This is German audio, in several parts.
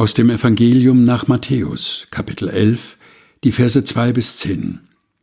Aus dem Evangelium nach Matthäus, Kapitel 11, die Verse 2 bis 10.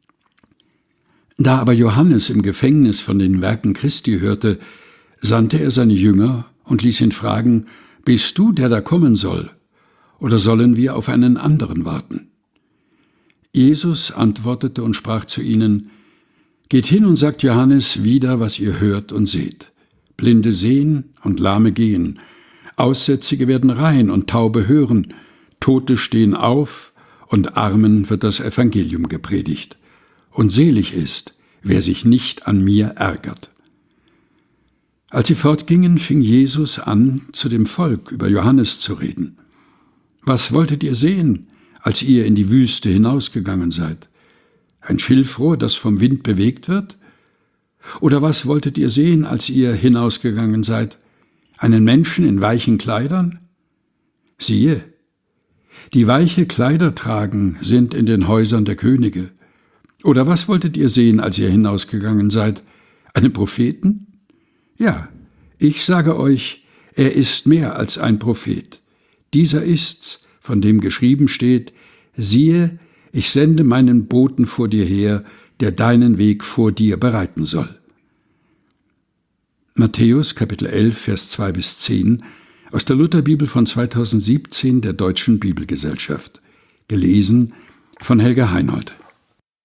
Da aber Johannes im Gefängnis von den Werken Christi hörte, sandte er seine Jünger und ließ ihn fragen: Bist du, der da kommen soll, oder sollen wir auf einen anderen warten? Jesus antwortete und sprach zu ihnen: Geht hin und sagt Johannes wieder, was ihr hört und seht. Blinde sehen und Lahme gehen, Aussätzige werden rein und Taube hören, Tote stehen auf und Armen wird das Evangelium gepredigt. Und selig ist, wer sich nicht an mir ärgert. Als sie fortgingen, fing Jesus an, zu dem Volk über Johannes zu reden. Was wolltet ihr sehen, als ihr in die Wüste hinausgegangen seid? Ein Schilfrohr, das vom Wind bewegt wird? Oder was wolltet ihr sehen, als ihr hinausgegangen seid? Einen Menschen in weichen Kleidern? Siehe, die weiche Kleider tragen, sind in den Häusern der Könige. Oder was wolltet ihr sehen, als ihr hinausgegangen seid? Einen Propheten? Ja, ich sage euch, er ist mehr als ein Prophet. Dieser ist's, von dem geschrieben steht: Siehe, ich sende meinen Boten vor dir her, der deinen Weg vor dir bereiten soll. Matthäus, Kapitel 11, Vers 2 bis 10, aus der Lutherbibel von 2017 der Deutschen Bibelgesellschaft. Gelesen von Helga Heinold.